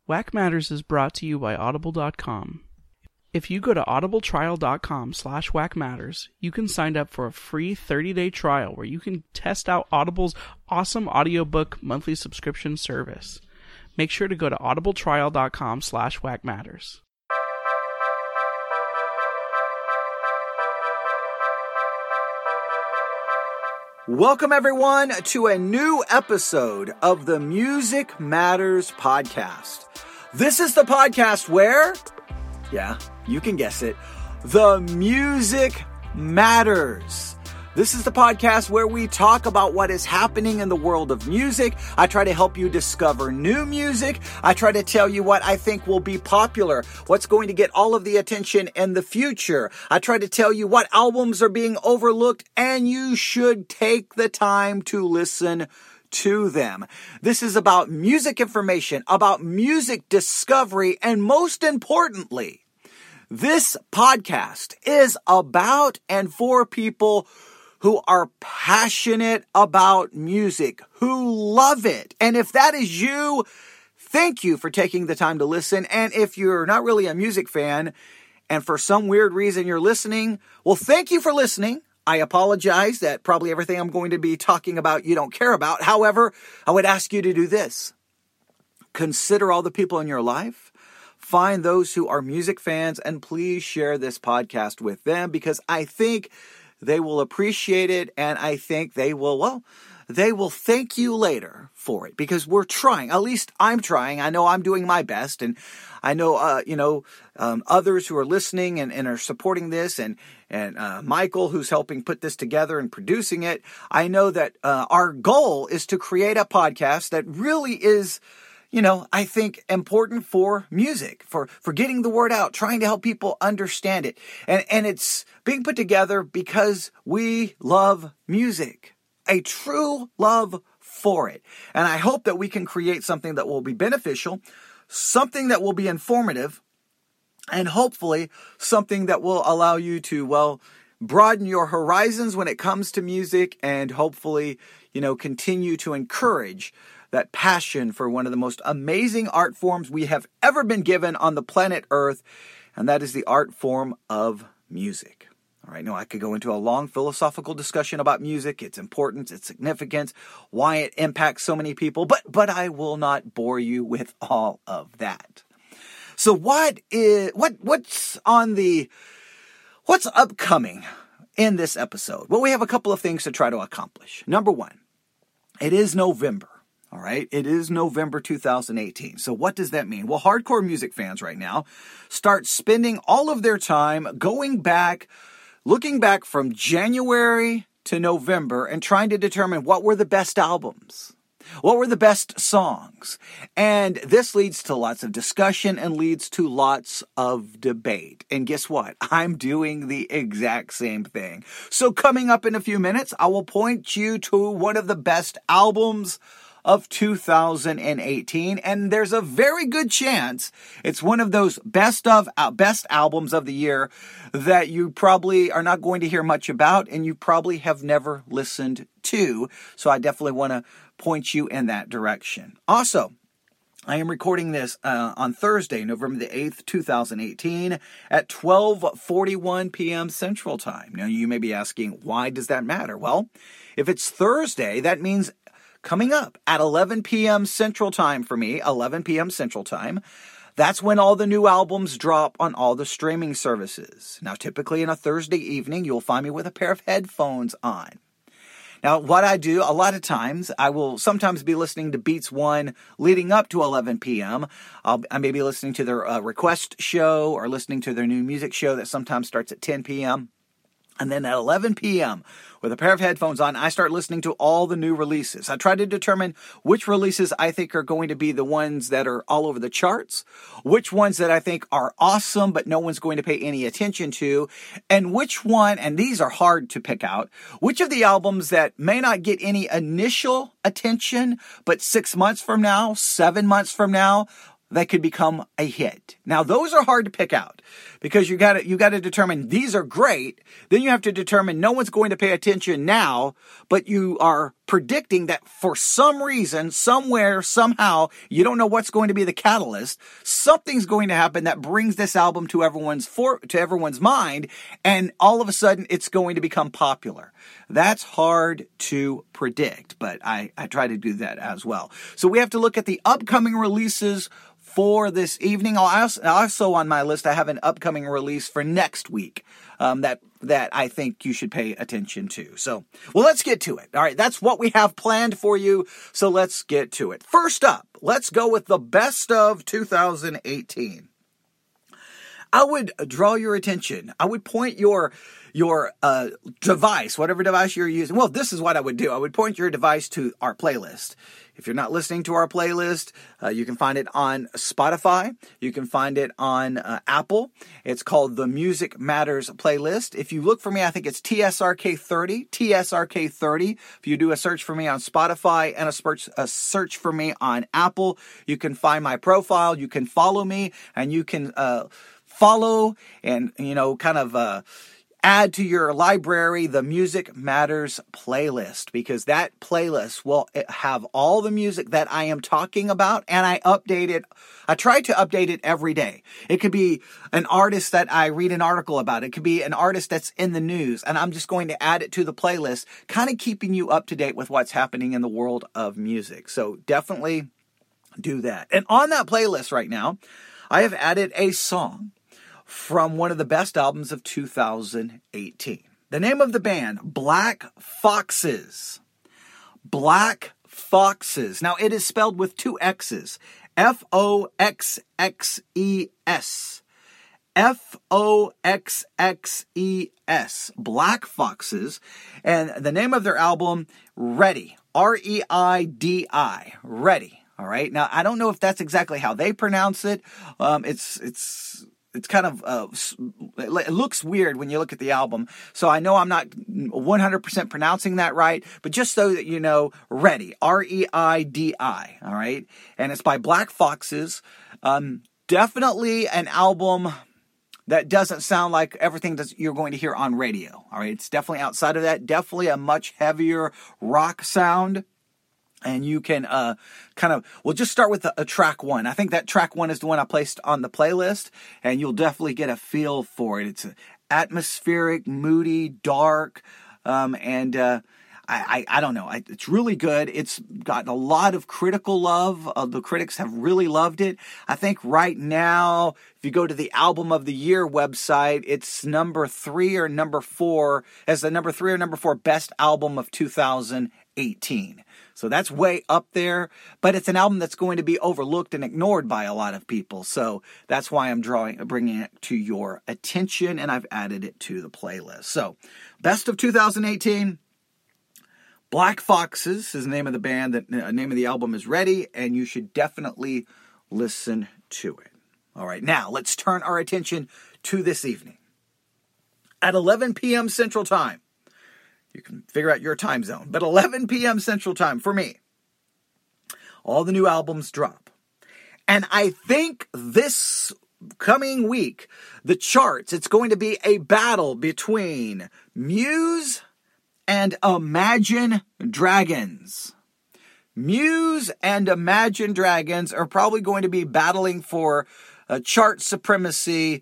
Whack Matters is brought to you by Audible.com. If you go to audibletrial.com/whackmatters, you can sign up for a free 30-day trial where you can test out Audible's awesome audiobook monthly subscription service. Make sure to go to audibletrial.com/whackmatters. Welcome, everyone, to a new episode of the Music Matters podcast. This is the podcast where, yeah, you can guess it, the music matters. This is the podcast where we talk about what is happening in the world of music. I try to help you discover new music. I try to tell you what I think will be popular, what's going to get all of the attention in the future. I try to tell you what albums are being overlooked, and you should take the time to listen to them. This is about music information, about music discovery, and most importantly, this podcast is about and for people who are passionate about music, who love it. And if that is you, thank you for taking the time to listen. And if you're not really a music fan, and for some weird reason you're listening, well, thank you for listening. I apologize that probably everything I'm going to be talking about you don't care about. However, I would ask you to do this. Consider all the people in your life. Find those who are music fans, and please share this podcast with them, because I think they will appreciate it, and I think they will thank you later for it, because we're trying. At least I'm trying. I know I'm doing my best, and I know, others who are listening and are supporting this, and Michael, who's helping put this together and producing it. I know that our goal is to create a podcast that really is, I think important for music, for getting the word out, trying to help people understand it. And it's being put together because we love music, a true love for it. And I hope that we can create something that will be beneficial, something that will be informative, and hopefully something that will allow you to, broaden your horizons when it comes to music, and hopefully, continue to encourage that passion for one of the most amazing art forms we have ever been given on the planet Earth, and that is the art form of music. All right, now I could go into a long philosophical discussion about music, its importance, its significance, why it impacts so many people, but I will not bore you with all of that. So what's upcoming in this episode? Well, we have a couple of things to try to accomplish. Number one, it is November. All right, it is November 2018. So what does that mean? Well, hardcore music fans right now start spending all of their time looking back from January to November and trying to determine what were the best albums, what were the best songs. And this leads to lots of discussion and leads to lots of debate. And guess what? I'm doing the exact same thing. So coming up in a few minutes, I will point you to one of the best albums of 2018, and there's a very good chance it's one of those best albums of the year that you probably are not going to hear much about, and you probably have never listened to. So I definitely want to point you in that direction. Also, I am recording this on Thursday, November the 8th, 2018 at 12:41 p.m. Central Time. Now, you may be asking, why does that matter? Well, if it's Thursday, that means coming up at 11 p.m. Central Time for me, 11 p.m. Central Time, that's when all the new albums drop on all the streaming services. Now, typically on a Thursday evening, you'll find me with a pair of headphones on. Now, what I do, a lot of times, I will sometimes be listening to Beats One leading up to 11 p.m. I may be listening to their request show or listening to their new music show that sometimes starts at 10 p.m. And then at 11 p.m., with a pair of headphones on, I start listening to all the new releases. I try to determine which releases I think are going to be the ones that are all over the charts, which ones that I think are awesome but no one's going to pay any attention to, and which one, and these are hard to pick out, which of the albums that may not get any initial attention, but 6 months from now, 7 months from now, that could become a hit. Now, those are hard to pick out because you got to determine these are great. Then you have to determine no one's going to pay attention now, but you are predicting that for some reason, somewhere, somehow, you don't know what's going to be the catalyst. Something's going to happen that brings this album to everyone's mind, and all of a sudden it's going to become popular. That's hard to predict, but I try to do that as well. So we have to look at the upcoming releases for this evening. Also on my list, I have an upcoming release for next week that I think you should pay attention to. So, well, let's get to it. All right, that's what we have planned for you. So let's get to it. First up, let's go with the best of 2018. I would draw your attention. I would point your device, whatever device you're using. Well, this is what I would do. I would point your device to our playlist. If you're not listening to our playlist, you can find it on Spotify. You can find it on Apple. It's called the Music Matters playlist. If you look for me, I think it's TSRK30, TSRK30. If you do a search for me on Spotify and a search for me on Apple, you can find my profile. You can follow me, and you can follow and, kind of add to your library the Music Matters playlist, because that playlist will have all the music that I am talking about, and I update it. I try to update it every day. It could be an artist that I read an article about. It could be an artist that's in the news, and I'm just going to add it to the playlist, kind of keeping you up to date with what's happening in the world of music. So definitely do that. And on that playlist right now, I have added a song from one of the best albums of 2018. The name of the band, Black Foxes. Black Foxes. Now, it is spelled with two X's. Foxxes. Foxxes. Black Foxes. And the name of their album, Ready. Reidi. Ready. All right. Now, I don't know if that's exactly how they pronounce it. It's kind of, it looks weird when you look at the album. So I know I'm not 100% pronouncing that right, but just so that you know, Ready, Reidi, all right? And it's by Black Foxes. Definitely an album that doesn't sound like everything that you're going to hear on radio, all right? It's definitely outside of that, definitely a much heavier rock sound. And you can we'll just start with a track one. I think that track one is the one I placed on the playlist, and you'll definitely get a feel for it. It's atmospheric, moody, dark, and I don't know. It's really good. It's gotten a lot of critical love. The critics have really loved it. I think right now, if you go to the Album of the Year website, it's number 3 or number 4 as the number 3 or number 4 best album of 2018. So that's way up there, but it's an album that's going to be overlooked and ignored by a lot of people. So that's why I'm bringing it to your attention, and I've added it to the playlist. So, best of 2018, Black Foxes is the name of the band. The name of the album is Ready, and you should definitely listen to it. All right, now let's turn our attention to this evening. At 11 p.m. Central Time, you can figure out your time zone, but 11 p.m. Central Time for me, all the new albums drop. And I think this coming week, the charts, it's going to be a battle between Muse and Imagine Dragons. Muse and Imagine Dragons are probably going to be battling for chart supremacy.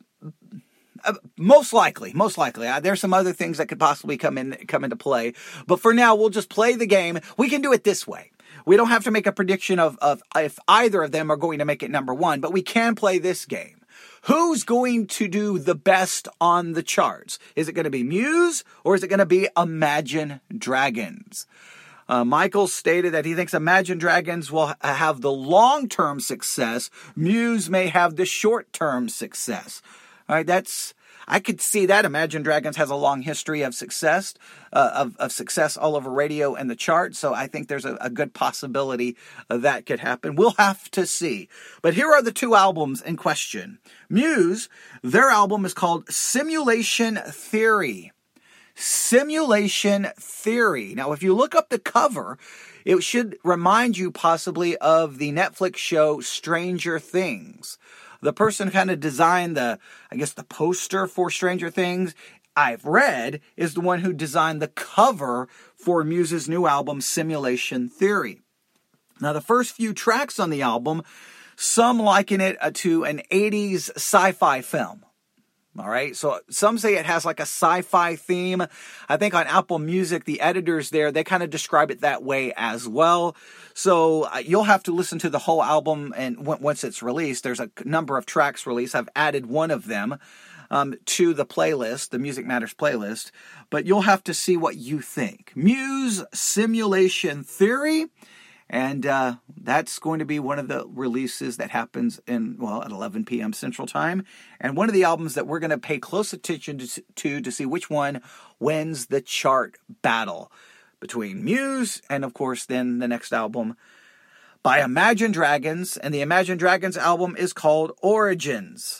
Most likely. There's some other things that could possibly come into play. But for now, we'll just play the game. We can do it this way. We don't have to make a prediction of if either of them are going to make it number one, but we can play this game. Who's going to do the best on the charts? Is it going to be Muse or is it going to be Imagine Dragons? Michael stated that he thinks Imagine Dragons will have the long-term success. Muse may have the short-term success. All right, I could see that. Imagine Dragons has a long history of success, of success all over radio and the charts. So I think there's a good possibility that could happen. We'll have to see. But here are the two albums in question. Muse, their album is called Simulation Theory. Simulation Theory. Now, if you look up the cover, it should remind you possibly of the Netflix show Stranger Things. The person kind of designed the poster for Stranger Things. I've read, is the one who designed the cover for Muse's new album, Simulation Theory. Now, the first few tracks on the album, some liken it to an 80s sci-fi film. All right, so some say it has like a sci-fi theme. I think on Apple Music, the editors there, they kind of describe it that way as well. So you'll have to listen to the whole album, and once it's released, there's a number of tracks released. I've added one of them to the playlist, the Music Matters playlist, but you'll have to see what you think. Muse Simulation Theory. And that's going to be one of the releases that happens at 11 p.m. Central Time. And one of the albums that we're going to pay close attention to see which one wins the chart battle between Muse and, of course, then the next album by Imagine Dragons. And the Imagine Dragons album is called Origins.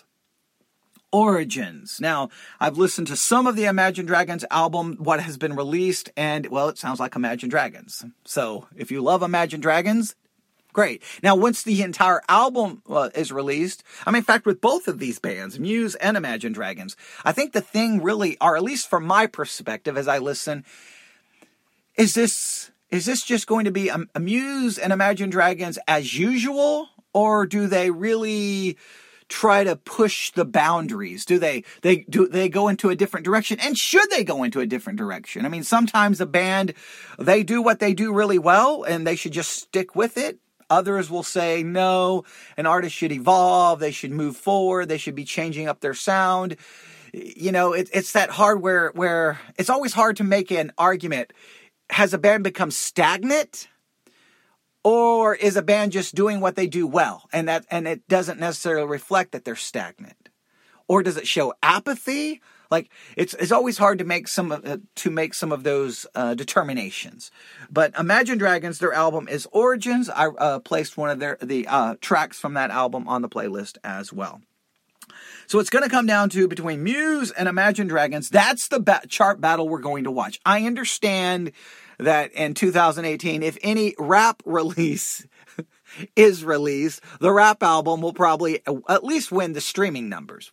Origins. Now, I've listened to some of the Imagine Dragons album, what has been released, and, well, it sounds like Imagine Dragons. So, if you love Imagine Dragons, great. Now, once the entire album is released, in fact, with both of these bands, Muse and Imagine Dragons, I think the thing really, or at least from my perspective as I listen, is this just going to be a Muse and Imagine Dragons as usual, or do they really try to push the boundaries? Do they go into a different direction? And should they go into a different direction? Sometimes a band, they do what they do really well and they should just stick with it. Others will say, no, an artist should evolve. They should move forward. They should be changing up their sound. It's that hard where it's always hard to make an argument. Has a band become stagnant? Or is a band just doing what they do well, and it doesn't necessarily reflect that they're stagnant? Or does it show apathy? Like it's always hard to make some of those determinations. But Imagine Dragons, their album is Origins. I placed one of the tracks from that album on the playlist as well. So it's going to come down to between Muse and Imagine Dragons. That's the chart battle we're going to watch. I understand that in 2018, if any rap release is released, the rap album will probably at least win the streaming numbers.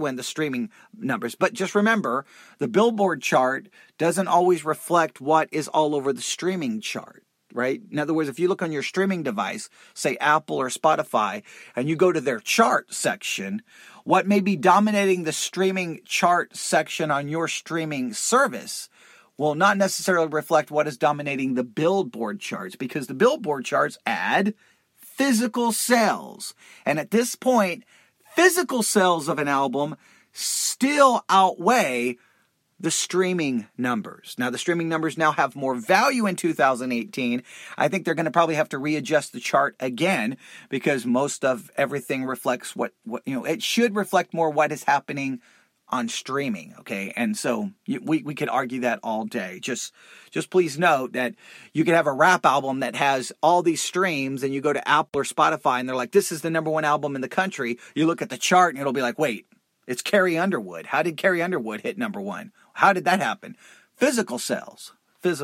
But just remember, the Billboard chart doesn't always reflect what is all over the streaming chart, right? In other words, if you look on your streaming device, say Apple or Spotify, and you go to their chart section, what may be dominating the streaming chart section on your streaming service will not necessarily reflect what is dominating the Billboard charts, because the Billboard charts add physical sales. And at this point, physical sales of an album still outweigh the streaming numbers. Now, the streaming numbers now have more value in 2018. I think they're going to probably have to readjust the chart again, because most of everything reflects what it should reflect more what is happening on streaming, okay? And so we could argue that all day. Just please note that you could have a rap album that has all these streams, and you go to Apple or Spotify and they're like, this is the number one album in the country. You look at the chart and it'll be like, wait, it's Carrie Underwood. How did Carrie Underwood hit number one? How did that happen? Physical sales.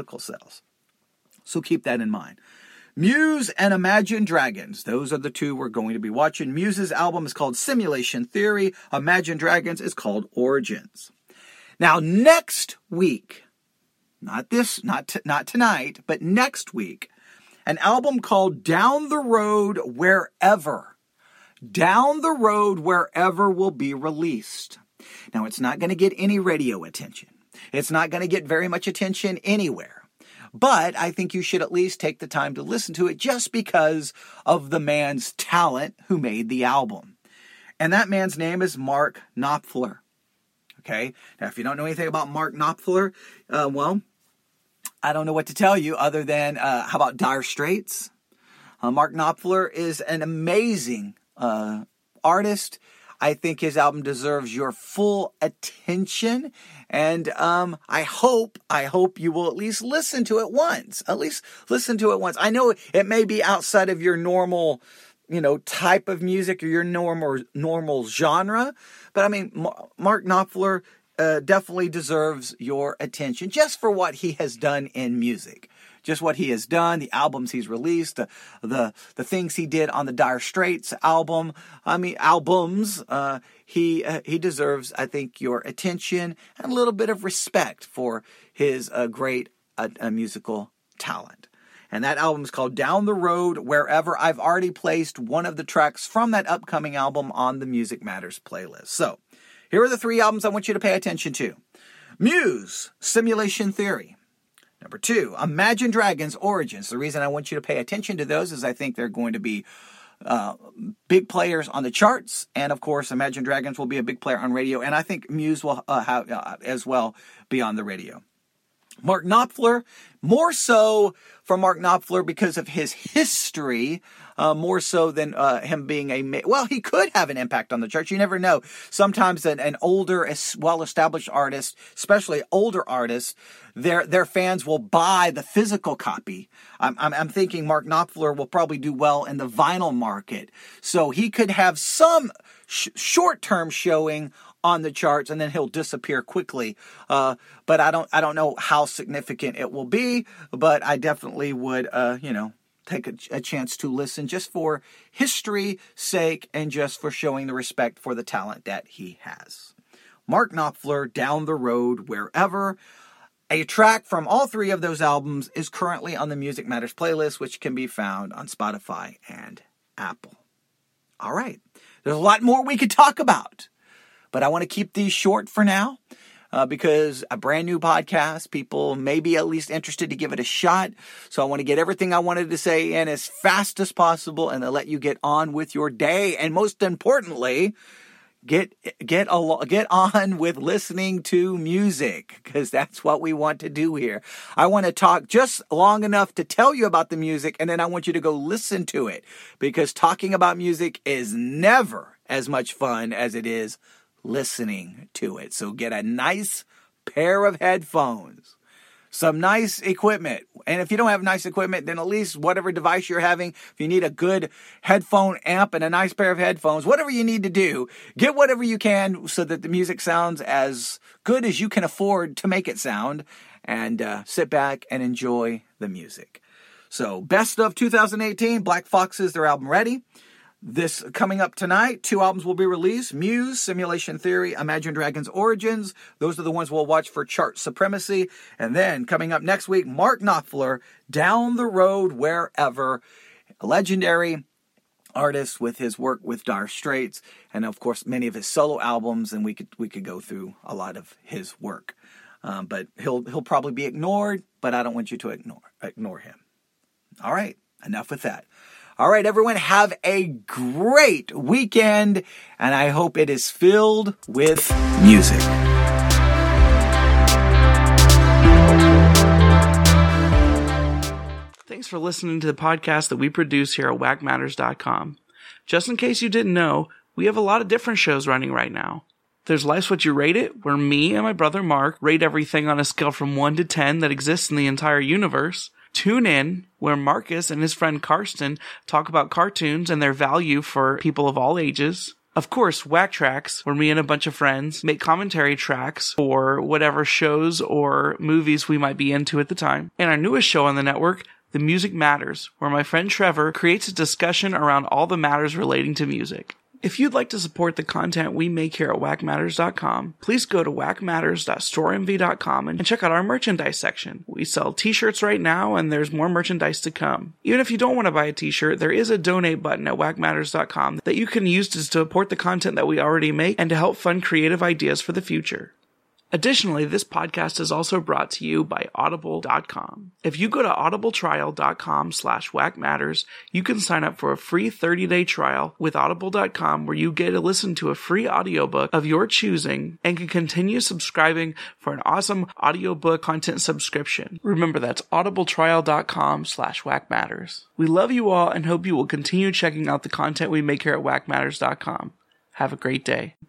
So keep that in mind. Muse and Imagine Dragons. Those are the two we're going to be watching. Muse's album is called Simulation Theory. Imagine Dragons is called Origins. Now, next week, not tonight, but next week, an album called Down the Road Wherever. Down the Road Wherever will be released. Now, it's not going to get any radio attention. It's not going to get very much attention anywhere. But I think you should at least take the time to listen to it just because of the man's talent who made the album. And that man's name is Mark Knopfler. Okay? Now, if you don't know anything about Mark Knopfler, I don't know what to tell you other than, how about Dire Straits? Mark Knopfler is an amazing artist. I think his album deserves your full attention, and I hope you will at least listen to it once. I know it may be outside of your normal, type of music or your normal genre, but Mark Knopfler definitely deserves your attention just for what he has done in music. just what he has done, the albums he's released, the things he did on the Dire Straits albums. He deserves, I think, your attention and a little bit of respect for his great musical talent. And that album is called Down the Road Wherever. I've already placed one of the tracks from that upcoming album on the Music Matters playlist. So, here are the 3 albums I want you to pay attention to. Muse, Simulation Theory. Number 2, Imagine Dragons, Origins. The reason I want you to pay attention to those is I think they're going to be big players on the charts. And, of course, Imagine Dragons will be a big player on radio. And I think Muse will as well be on the radio. Mark Knopfler, more so for Mark Knopfler because of his history, more so than him being he could have an impact on the church. You never know. Sometimes an older, well-established artist, especially older artists, their fans will buy the physical copy. I'm thinking Mark Knopfler will probably do well in the vinyl market. So he could have some short-term showing on the charts, and then he'll disappear quickly. But I don't know how significant it will be. But I definitely would, take a chance to listen just for history's sake and just for showing the respect for the talent that he has. Mark Knopfler, Down the Road Wherever. A track from all 3 of those albums is currently on the Music Matters playlist, which can be found on Spotify and Apple. All right. There's a lot more we could talk about. But I want to keep these short for now because a brand new podcast, people may be at least interested to give it a shot. So I want to get everything I wanted to say in as fast as possible and then let you get on with your day. And most importantly, get on with listening to music because that's what we want to do here. I want to talk just long enough to tell you about the music and then I want you to go listen to it because talking about music is never as much fun as it is listening to it. So get a nice pair of headphones, some nice equipment. And if you don't have nice equipment, then at least whatever device you're having, if you need a good headphone amp and a nice pair of headphones, whatever you need to do, get whatever you can so that the music sounds as good as you can afford to make it sound and sit back and enjoy the music. So best of 2018, Black Foxes, their album Ready. This coming up tonight, 2 albums will be released. Muse, Simulation Theory, Imagine Dragons, Origins. Those are the ones we'll watch for chart supremacy. And then coming up next week, Mark Knopfler, Down the Road Wherever. A legendary artist with his work with Dire Straits. And of course, many of his solo albums. And we could go through a lot of his work. But he'll probably be ignored. But I don't want you to ignore him. All right, enough with that. All right, everyone, have a great weekend, and I hope it is filled with music. Thanks for listening to the podcast that we produce here at whackmatters.com. Just in case you didn't know, we have a lot of different shows running right now. There's Life's What You Rate It, where me and my brother Mark rate everything on a scale from 1 to 10 that exists in the entire universe. Tune In, where Marcus and his friend Karsten talk about cartoons and their value for people of all ages. Of course, Whack Tracks, where me and a bunch of friends make commentary tracks for whatever shows or movies we might be into at the time. And our newest show on the network, The Music Matters, where my friend Trevor creates a discussion around all the matters relating to music. If you'd like to support the content we make here at whackmatters.com, please go to whackmatters.storeenvy.com and check out our merchandise section. We sell t-shirts right now, and there's more merchandise to come. Even if you don't want to buy a t-shirt, there is a donate button at whackmatters.com that you can use to support the content that we already make and to help fund creative ideas for the future. Additionally, this podcast is also brought to you by Audible.com. If you go to audibletrial.com/whackmatters, you can sign up for a free 30-day trial with Audible.com where you get to listen to a free audiobook of your choosing and can continue subscribing for an awesome audiobook content subscription. Remember, that's audibletrial.com/whackmatters. We love you all and hope you will continue checking out the content we make here at whackmatters.com. Have a great day.